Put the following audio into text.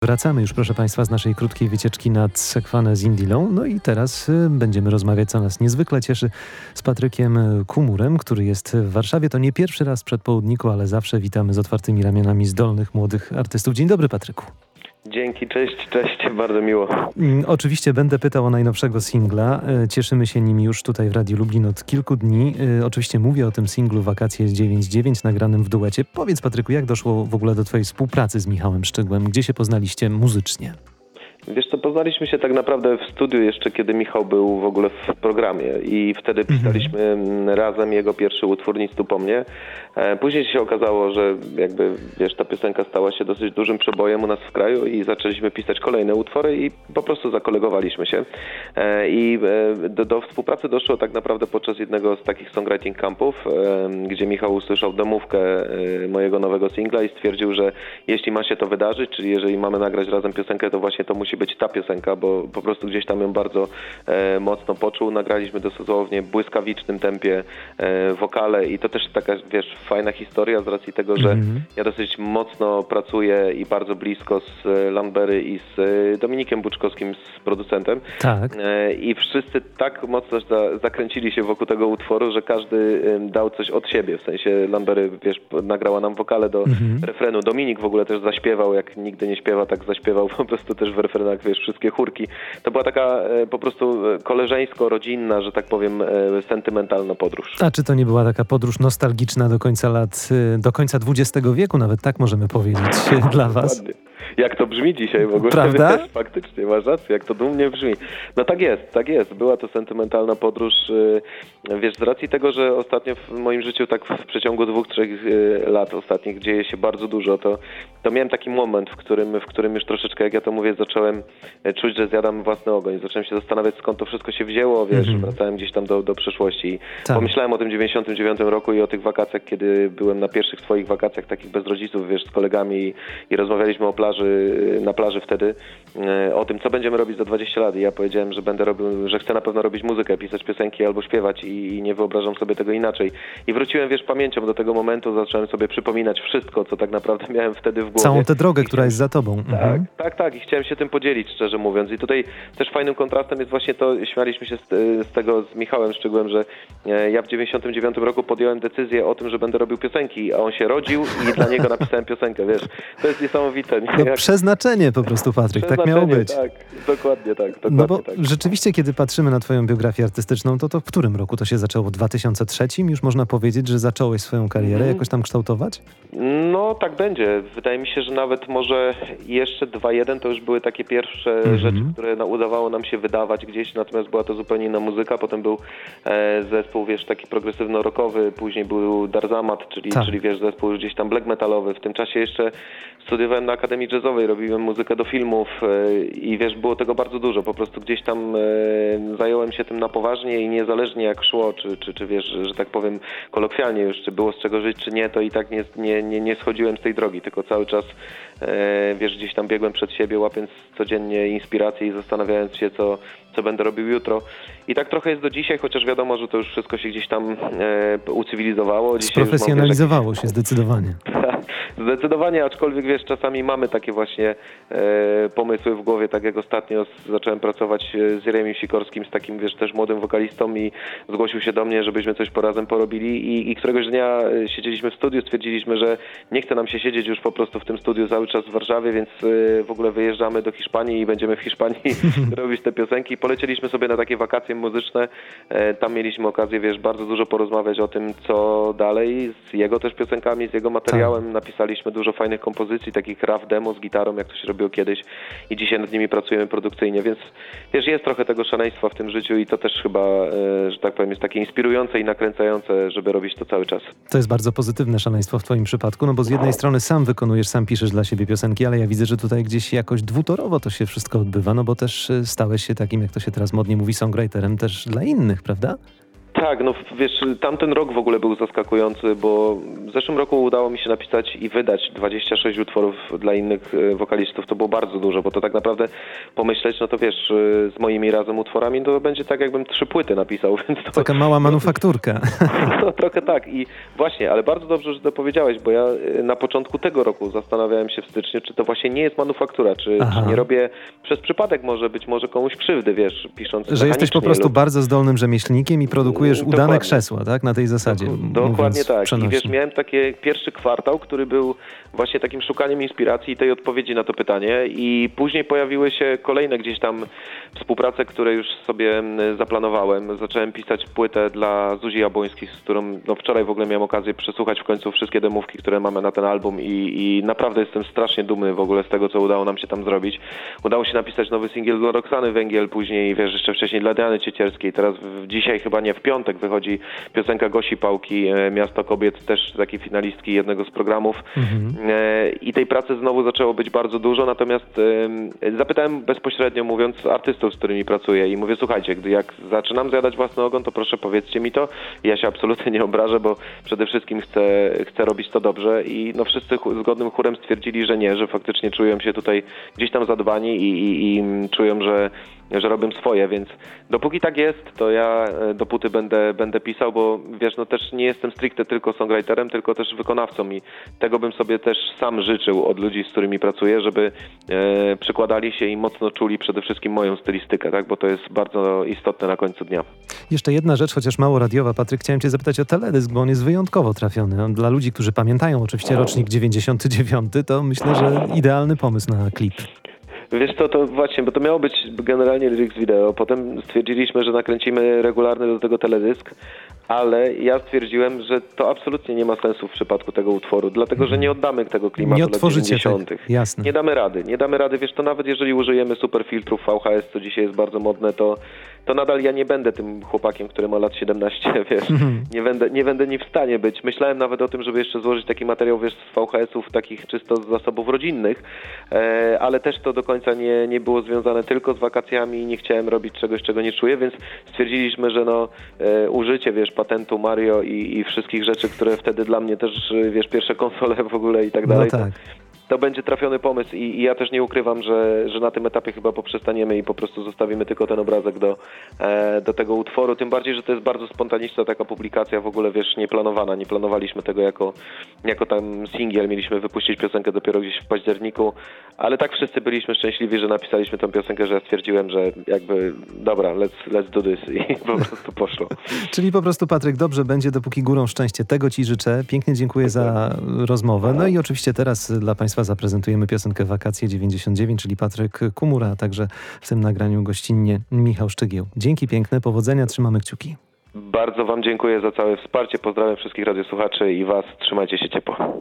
Wracamy już, proszę Państwa, z naszej krótkiej wycieczki nad Sekwanę z Indilą. No i teraz będziemy rozmawiać, co nas niezwykle cieszy, z Patrykiem Kumurem, który jest w Warszawie. To nie pierwszy raz przed południku, ale zawsze witamy z otwartymi ramionami zdolnych, młodych artystów. Dzień dobry, Patryku. Dzięki, cześć, bardzo miło. Oczywiście będę pytał o najnowszego singla. Cieszymy się nim już tutaj w Radiu Lublin od kilku dni. Oczywiście mówię o tym singlu Wakacje 9.9 nagranym w duecie. Powiedz, Patryku, jak doszło w ogóle do twojej współpracy z Michałem Szczygłem? Gdzie się poznaliście muzycznie? Wiesz co, poznaliśmy się tak naprawdę w studiu jeszcze, kiedy Michał był w ogóle w programie i wtedy pisaliśmy razem jego pierwszy utwór Nic tu po mnie. Później się okazało, że jakby, wiesz, ta piosenka stała się dosyć dużym przebojem u nas w kraju i zaczęliśmy pisać kolejne utwory i po prostu zakolegowaliśmy się. I do współpracy doszło tak naprawdę podczas jednego z takich songwriting campów, gdzie Michał usłyszał demówkę mojego nowego singla i stwierdził, że jeśli ma się to wydarzyć, czyli jeżeli mamy nagrać razem piosenkę, to właśnie to musi być ta piosenka, bo po prostu gdzieś tam ją bardzo mocno poczuł. Nagraliśmy dosłownie w błyskawicznym tempie wokale i to też taka, wiesz, fajna historia z racji tego, że ja dosyć mocno pracuję i bardzo blisko z Lambery i z Dominikiem Buczkowskim, z producentem. Tak. I wszyscy tak mocno zakręcili się wokół tego utworu, że każdy dał coś od siebie. W sensie Lambery, wiesz, nagrała nam wokale do refrenu. Dominik w ogóle też zaśpiewał, jak nigdy nie śpiewa, tak zaśpiewał po prostu też w refrenach, wiesz, wszystkie chórki. To była taka po prostu koleżeńsko-rodzinna, że tak powiem, sentymentalna podróż. A czy to nie była taka podróż nostalgiczna do końca XX wieku, nawet tak możemy powiedzieć, dla was? Dokładnie. Jak to brzmi dzisiaj w ogóle. Prawda? Wiesz, faktycznie, masz rację, jak to dumnie brzmi. No tak jest. Była to sentymentalna podróż. Wiesz, z racji tego, że ostatnio w moim życiu tak w przeciągu 2-3 lat ostatnich dzieje się bardzo dużo, to miałem taki moment, w którym już troszeczkę, jak ja to mówię, zacząłem czuć, że zjadam własny ogoń. Zacząłem się zastanawiać, skąd to wszystko się wzięło, wiesz, wracałem gdzieś tam do przeszłości. I pomyślałem o tym 99 roku i o tych wakacjach, kiedy byłem na pierwszych swoich wakacjach takich bez rodziców, wiesz, z kolegami i rozmawialiśmy na plaży wtedy o tym, co będziemy robić za 20 lat. I ja powiedziałem, że będę robił, że chcę na pewno robić muzykę, pisać piosenki albo śpiewać i nie wyobrażam sobie tego inaczej. I wróciłem, wiesz, pamięcią do tego momentu, zacząłem sobie przypominać wszystko, co tak naprawdę miałem wtedy w głowie. Całą tę drogę, która jest za tobą. Tak. I chciałem się tym podzielić, szczerze mówiąc. I tutaj też fajnym kontrastem jest właśnie to, śmialiśmy się z tego z Michałem Szczygłem, że ja w 99 roku podjąłem decyzję o tym, że będę robił piosenki, a on się rodził i dla niego napisałem piosenkę, wiesz. To jest niesamowite. Nie? No, przeznaczenie po prostu, Patryk, tak miało być. Tak, dokładnie tak. No bo rzeczywiście, kiedy patrzymy na twoją biografię artystyczną, to w którym roku to się zaczęło? W 2003? Już można powiedzieć, że zacząłeś swoją karierę jakoś tam kształtować? No, tak będzie. Wydaje mi się, że nawet może jeszcze 2.1 to już były takie pierwsze rzeczy, które udawało nam się wydawać gdzieś, natomiast była to zupełnie inna muzyka. Potem był zespół, wiesz, taki progresywno-rockowy, później był Darzamat, czyli wiesz, zespół już gdzieś tam black metalowy. W tym czasie jeszcze studiowałem na Akademii Jazzowej, robiłem muzykę do filmów i wiesz, było tego bardzo dużo. Po prostu gdzieś tam zająłem się tym na poważnie i niezależnie jak szło, czy wiesz, że tak powiem kolokwialnie już, czy było z czego żyć, czy nie, to i tak nie schodziłem z tej drogi, tylko cały czas wiesz, gdzieś tam biegłem przed siebie, łapiąc codziennie inspiracje i zastanawiając się, co będę robił jutro. I tak trochę jest do dzisiaj, chociaż wiadomo, że to już wszystko się gdzieś tam ucywilizowało. Sprofesjonalizowało się zdecydowanie. Zdecydowanie, aczkolwiek wiesz, czasami mamy takie właśnie pomysły w głowie, tak jak ostatnio zacząłem pracować z Jeremim Sikorskim, z takim, wiesz, też młodym wokalistą i zgłosił się do mnie, żebyśmy coś razem porobili i któregoś dnia siedzieliśmy w studiu, stwierdziliśmy, że nie chce nam się siedzieć już po prostu w tym studiu cały czas w Warszawie, więc w ogóle wyjeżdżamy do Hiszpanii i będziemy w Hiszpanii robić te piosenki. Polecieliśmy sobie na takie wakacje muzyczne, tam mieliśmy okazję, wiesz, bardzo dużo porozmawiać o tym, co dalej, z jego też piosenkami, z jego materiałem. Napisaliśmy dużo fajnych kompozycji, takich rough demo z gitarą, jak to się robiło kiedyś i dzisiaj nad nimi pracujemy produkcyjnie, więc wiesz, jest trochę tego szaleństwa w tym życiu i to też chyba, że tak powiem, jest takie inspirujące i nakręcające, żeby robić to cały czas. To jest bardzo pozytywne szaleństwo w twoim przypadku, no bo z jednej strony sam wykonujesz, sam piszesz dla siebie piosenki, ale ja widzę, że tutaj gdzieś jakoś dwutorowo to się wszystko odbywa, no bo też stałeś się takim, jak to się teraz modnie mówi, songwriterem też dla innych, prawda? Tak, no wiesz, tamten rok w ogóle był zaskakujący, bo w zeszłym roku udało mi się napisać i wydać 26 utworów dla innych wokalistów. To było bardzo dużo, bo to tak naprawdę pomyśleć, no to wiesz, z moimi razem utworami to będzie tak, jakbym 3 płyty napisał. Więc to, taka mała manufakturka. No trochę tak i właśnie, ale bardzo dobrze, że to powiedziałeś, bo ja na początku tego roku zastanawiałem się w styczniu, czy to właśnie nie jest manufaktura, czy nie robię przez przypadek może komuś krzywdy, wiesz, pisząc że jesteś po prostu bardzo zdolnym rzemieślnikiem i produkujesz udane krzesła, tak? Na tej zasadzie. Dokładnie tak. Przenośnie. I wiesz, miałem taki pierwszy kwartał, który był właśnie takim szukaniem inspiracji i tej odpowiedzi na to pytanie i później pojawiły się kolejne gdzieś tam współprace, które już sobie zaplanowałem. Zacząłem pisać płytę dla Zuzi Jabłońskiej, z którą wczoraj w ogóle miałem okazję przesłuchać w końcu wszystkie demówki, które mamy na ten album i naprawdę jestem strasznie dumny w ogóle z tego, co udało nam się tam zrobić. Udało się napisać nowy singiel dla Roxany Węgiel, później wiesz, jeszcze wcześniej dla Diany Ciecierskiej, teraz dzisiaj chyba nie, w piątek wychodzi piosenka Gosi Pałki, Miasto Kobiet, też takiej finalistki jednego z programów. I tej pracy znowu zaczęło być bardzo dużo, natomiast zapytałem bezpośrednio mówiąc artystów, z którymi pracuję i mówię, słuchajcie, gdy jak zaczynam zjadać własny ogon, to proszę powiedzcie mi to. Ja się absolutnie nie obrażę, bo przede wszystkim chcę robić to dobrze i no wszyscy zgodnym chórem stwierdzili, że nie, że faktycznie czują się tutaj gdzieś tam zadbani i czują, że robię swoje, więc dopóki tak jest, to ja dopóty będę pisał, bo wiesz, no też nie jestem stricte tylko songwriterem, tylko też wykonawcą i tego bym sobie też sam życzył od ludzi, z którymi pracuję, żeby przykładali się i mocno czuli przede wszystkim moją stylistykę, tak, bo to jest bardzo istotne na końcu dnia. Jeszcze jedna rzecz, chociaż mało radiowa, Patryk, chciałem cię zapytać o teledysk, bo on jest wyjątkowo trafiony. Dla ludzi, którzy pamiętają oczywiście rocznik 99, to myślę, że idealny pomysł na klip. Wiesz co, to właśnie, bo to miało być generalnie lyrics wideo, potem stwierdziliśmy, że nakręcimy regularny do tego teledysk, ale ja stwierdziłem, że to absolutnie nie ma sensu w przypadku tego utworu, dlatego, że nie oddamy tego klimatu lat 90. Tak, jasne. Nie damy rady, wiesz, to nawet jeżeli użyjemy super filtrów VHS, co dzisiaj jest bardzo modne, to nadal ja nie będę tym chłopakiem, który ma lat 17, wiesz, nie będę ni w stanie być. Myślałem nawet o tym, żeby jeszcze złożyć taki materiał, wiesz, z VHS-ów takich czysto z zasobów rodzinnych, ale też to do końca nie było związane tylko z wakacjami i nie chciałem robić czegoś, czego nie czuję, więc stwierdziliśmy, że użycie, wiesz, patentu Mario i wszystkich rzeczy, które wtedy dla mnie też, wiesz, pierwsze konsole w ogóle i tak dalej. No tak. To będzie trafiony pomysł i ja też nie ukrywam, że na tym etapie chyba poprzestaniemy i po prostu zostawimy tylko ten obrazek do tego utworu. Tym bardziej, że to jest bardzo spontaniczna taka publikacja, w ogóle wiesz, nieplanowana. Nie planowaliśmy tego jako tam singiel. Mieliśmy wypuścić piosenkę dopiero gdzieś w październiku, ale tak wszyscy byliśmy szczęśliwi, że napisaliśmy tę piosenkę, że ja stwierdziłem, że jakby dobra, let's do this i po prostu poszło. Czyli po prostu, Patryk, dobrze będzie, dopóki górą szczęście. Tego ci życzę. Pięknie dziękuję za rozmowę. No i oczywiście teraz dla Państwa zaprezentujemy piosenkę Wakacje 99, czyli Patryk Kumura, a także w tym nagraniu gościnnie Michał Szczygieł. Dzięki piękne, powodzenia, trzymamy kciuki. Bardzo Wam dziękuję za całe wsparcie. Pozdrawiam wszystkich radiosłuchaczy i Was. Trzymajcie się ciepło.